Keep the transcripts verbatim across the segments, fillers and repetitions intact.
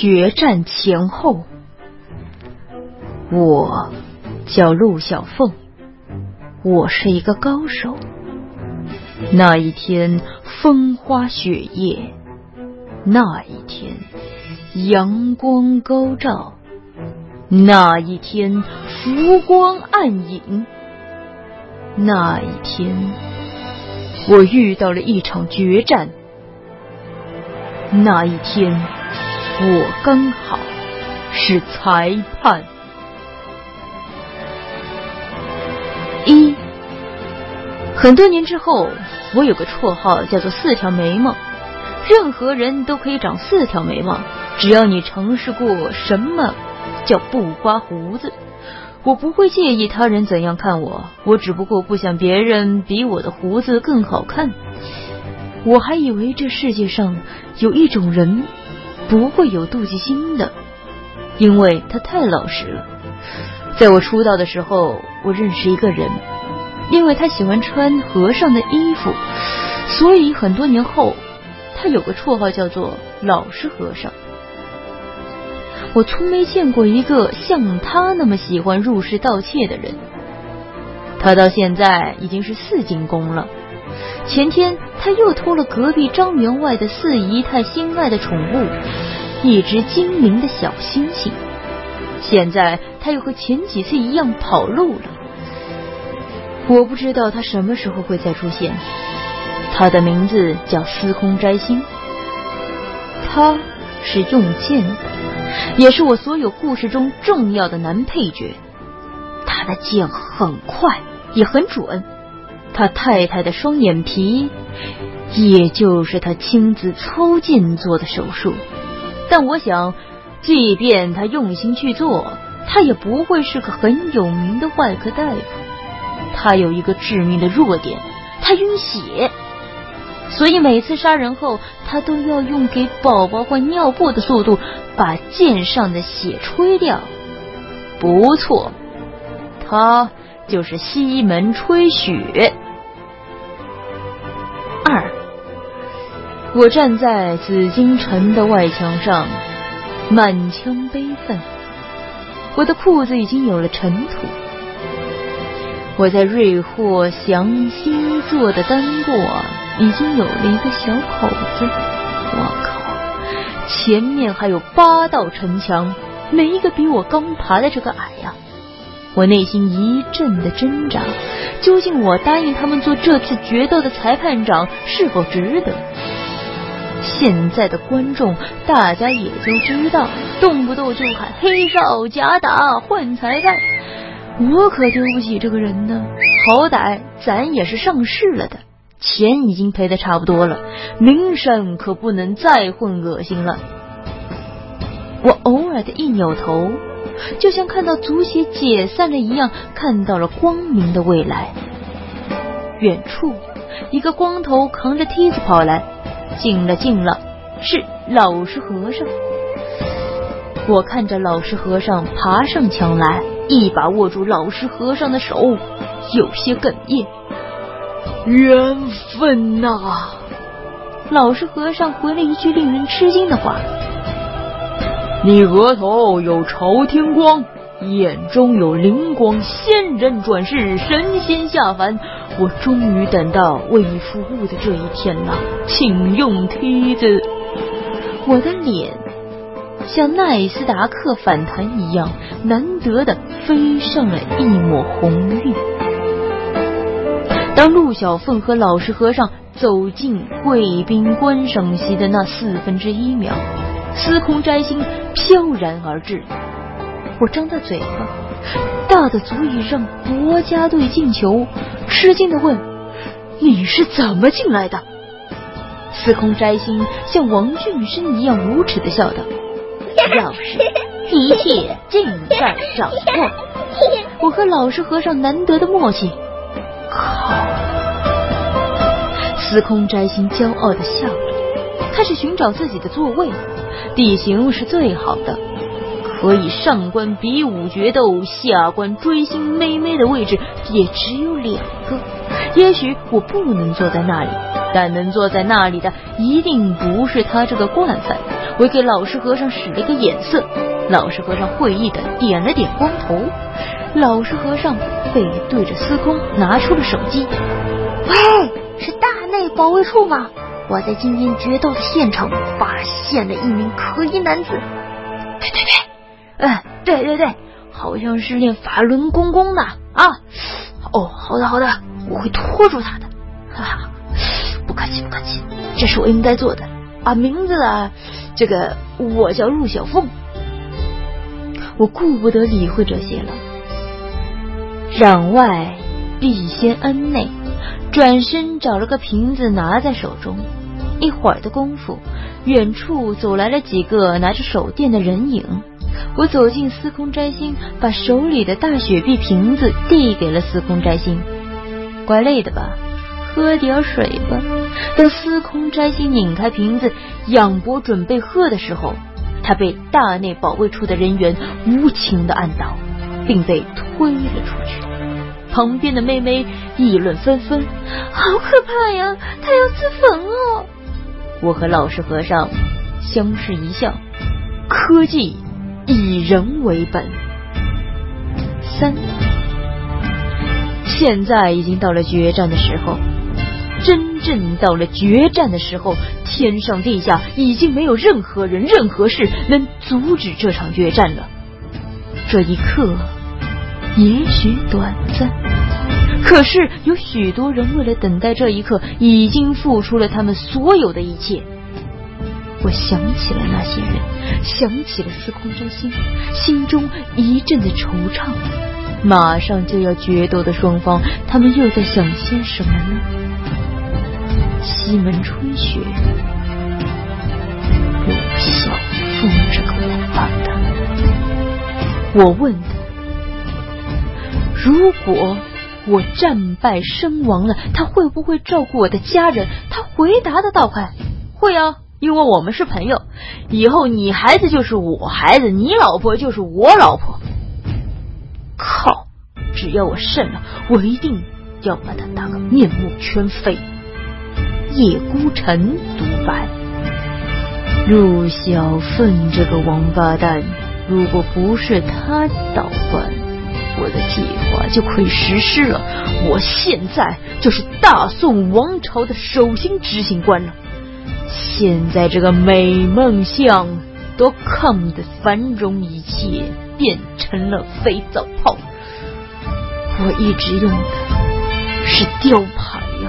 决战前后。我叫陆小凤，我是一个高手。那一天风花雪夜，那一天阳光高照，那一天浮光暗影，那一天我遇到了一场决战。那一天我刚好是裁判。一，很多年之后，我有个绰号叫做四条眉毛。任何人都可以长四条眉毛，只要你尝试过什么叫不刮胡子。我不会介意他人怎样看我，我只不过不想别人比我的胡子更好看。我还以为这世界上有一种人不会有妒忌心的，因为他太老实了。在我出道的时候，我认识一个人，因为他喜欢穿和尚的衣服，所以很多年后他有个绰号叫做老实和尚。我从没见过一个像他那么喜欢入室盗窃的人。他到现在已经是四进宫了。前天他又偷了隔壁张员外的四姨太心爱的宠物，一只精灵的小猩猩。现在他又和前几次一样跑路了。我不知道他什么时候会再出现。他的名字叫司空摘星，他是用剑的，也是我所有故事中重要的男配角。他的剑很快也很准，他太太的双眼皮也就是他亲自操剑做的手术。但我想即便他用心去做，他也不会是个很有名的外科大夫。他有一个致命的弱点，他晕血，所以每次杀人后，他都要用给宝宝换尿布的速度把剑上的血吹掉。不错，他就是西门吹雪。二，我站在紫禁城的外墙上，满腔悲愤。我的裤子已经有了尘土。我在瑞霍祥星座的单舵已经有了一个小口子。我靠，前面还有八道城墙，每一个比我刚爬的这个矮呀、啊！我内心一阵的挣扎，究竟我答应他们做这次决斗的裁判长是否值得？现在的观众大家也都知道，动不动就喊黑哨假打换裁判。我可丢不起这个人呢，好歹咱也是上市了的，钱已经赔得差不多了，名声可不能再混恶心了。我偶尔的一扭头，就像看到足协解散了一样，看到了光明的未来。远处一个光头扛着梯子跑来，近了近了，是老实和尚。我看着老实和尚爬上墙来，一把握住老实和尚的手，有些哽咽。缘分呐、啊！老实和尚回了一句令人吃惊的话：你额头有朝天光，眼中有灵光，仙人转世，神仙下凡，我终于等到为你服务的这一天了，请用梯子。我的脸像奈斯达克反弹一样，难得的飞上了一抹红晕。当陆小凤和老实和尚走进贵宾观赏席的那四分之一秒，司空摘星飘然而至。我张大嘴巴，大的足以让国家队进球，吃惊地问：你是怎么进来的？司空摘星像王俊生一样无耻地笑道：钥匙，一切尽在掌握。我和老实和尚难得的默契。靠！司空摘星骄傲地笑着，开始寻找自己的座位。地形是最好的，可以上官比武决斗，下官追星妹妹的位置也只有两个。也许我不能坐在那里， 但能坐在那里的一定不是他这个惯犯。我给老实和尚使了个眼色，老实和尚会意的点了点光头。老实和尚背对着司空拿出了手机。 喂，是大内保卫处吗？我在今天决斗的现场发现了一名可疑男子。 对对对，嗯，对对对，好像是练法轮功功的啊。哦，好的好的，我会拖住他的。哈哈，不客气不客气，这是我应该做的啊。名字啊，这个我叫陆小凤。我顾不得理会这些了，攘外必先恩内，转身找了个瓶子拿在手中。一会儿的功夫，远处走来了几个拿着手电的人影。我走进司空摘星，把手里的大雪碧瓶子递给了司空摘星。怪累的吧，喝点水吧。等司空摘星拧开瓶子仰脖准备喝的时候，他被大内保卫处的人员无情地按倒，并被推了出去。旁边的妹妹议论纷纷，好可怕呀，他要自焚哦。我和老实和尚相视一笑，科技以人为本。三，现在已经到了决战的时候，真正到了决战的时候，天上地下已经没有任何人任何事能阻止这场决战了。这一刻也许短暂，可是有许多人为了等待这一刻，已经付出了他们所有的一切。我想起了那些人，想起了司空摘星，心中一阵的惆怅。马上就要决斗的双方，他们又在想些什么呢？西门吹雪，陆小凤这个王八蛋。我问他，如果我战败身亡了，他会不会照顾我的家人？他回答的倒快，会啊，因为我们是朋友，以后你孩子就是我孩子，你老婆就是我老婆。靠，只要我胜了，我一定要把他打个面目全非。叶孤城独白，陆小凤这个王八蛋，如果不是他捣乱，我的计划就可以实施了。我现在就是大宋王朝的首席执行官了。现在这个美梦像都看得繁荣一切变成了肥皂泡，我一直用的是雕牌呀。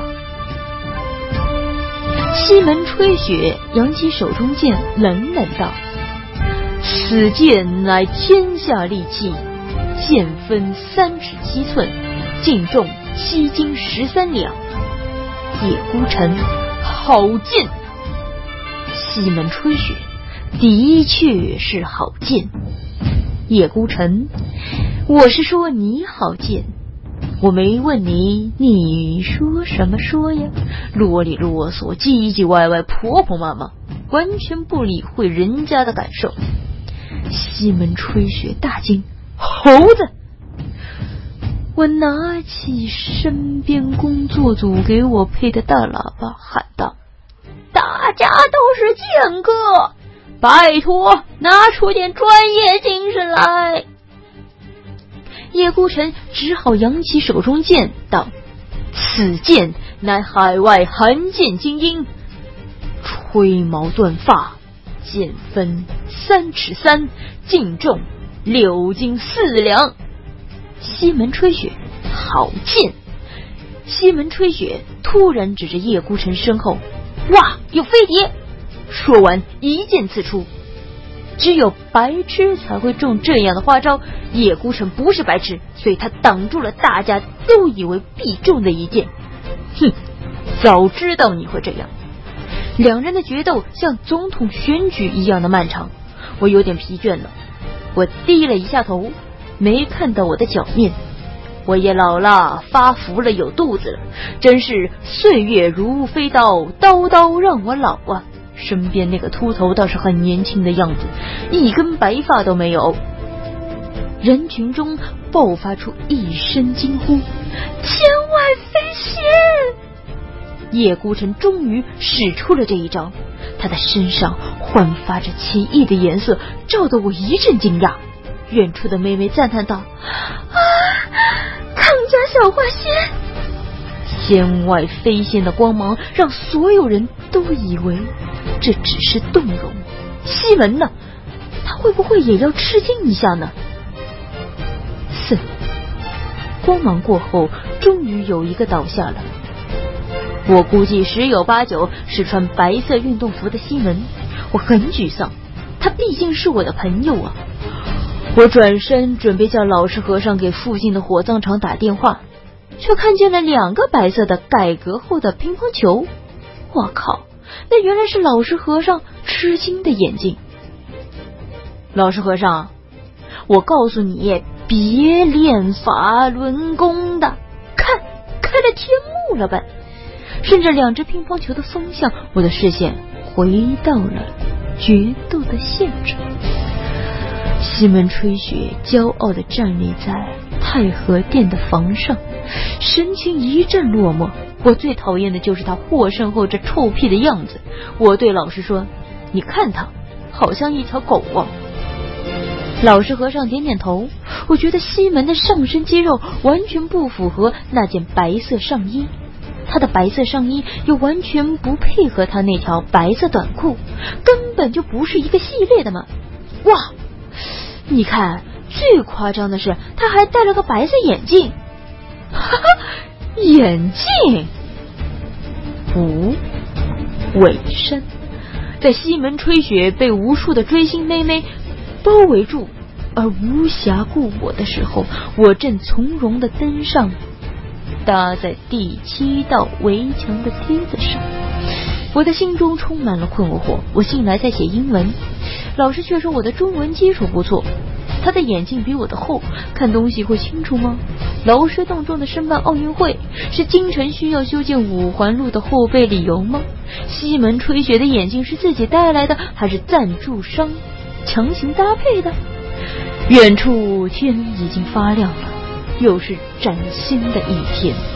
西门吹雪扬起手中剑，冷冷道：此剑乃天下利器，剑分三尺七寸，净重七斤十三两。叶孤城，好剑！西门吹雪，的确是好剑。叶孤城，我是说你好剑，我没问你，你说什么说呀？啰里啰嗦，唧唧歪歪，婆婆妈妈，完全不理会人家的感受。西门吹雪大惊，猴子！我拿起身边工作组给我配的大喇叭喊道：大家都是剑客，拜托拿出点专业精神来。叶孤城只好扬起手中剑道：此剑乃海外罕见精英，吹毛断发，剑分三尺三，净重六斤四两。西门吹雪，好剑！西门吹雪突然指着叶孤城身后，哇，有飞碟！说完一剑刺出。只有白痴才会中这样的花招，叶孤城不是白痴，所以他挡住了大家都以为必中的一剑。哼，早知道你会这样。两人的决斗像总统选举一样的漫长，我有点疲倦了。我低了一下头，没看到我的脚面。我也老了，发福了，有肚子了，真是岁月如飞刀，刀刀让我老啊。身边那个秃头倒是很年轻的样子，一根白发都没有。人群中爆发出一声惊呼：天外飞仙！ 叶孤城终于使出了这一招，他的身上焕发着奇异的颜色，照得我一阵惊讶。远处的妹妹赞叹道：啊，康家小花仙！仙外飞现的光芒让所有人都以为这只是动容。西门呢？他会不会也要吃惊一下呢？四，光芒过后，终于有一个倒下了。我估计十有八九是穿白色运动服的西门。我很沮丧，他毕竟是我的朋友啊。我转身准备叫老实和尚给附近的火葬场打电话，却看见了两个白色的改革后的乒乓球。我靠，那原来是老实和尚吃惊的眼睛。老实和尚，我告诉你，别练法轮功的，看开了天幕了吧。顺着两只乒乓球的风向，我的视线回到了决斗的现场。西门吹雪骄傲地站立在太和殿的房上，神情一阵落寞。我最讨厌的就是他获胜后这臭屁的样子。我对老师说：你看他好像一条狗啊。老实和尚点点头。我觉得西门的上身肌肉完全不符合那件白色上衣，他的白色上衣又完全不配合他那条白色短裤，根本就不是一个系列的嘛。哇，你看，最夸张的是他还戴了个白色眼镜。哈哈，眼镜。五，尾声。在西门吹雪被无数的追星妹妹包围住而无暇顾我的时候，我正从容地登上搭在第七道围墙的梯子上。我的心中充满了困惑。我近来在写英文，老师却说我的中文基础不错。他的眼镜比我的厚，看东西会清楚吗？劳师动众的申办奥运会，是京城需要修建五环路的后备理由吗？西门吹雪的眼镜是自己带来的，还是赞助商强行搭配的？远处天已经发亮了，又是崭新的一天。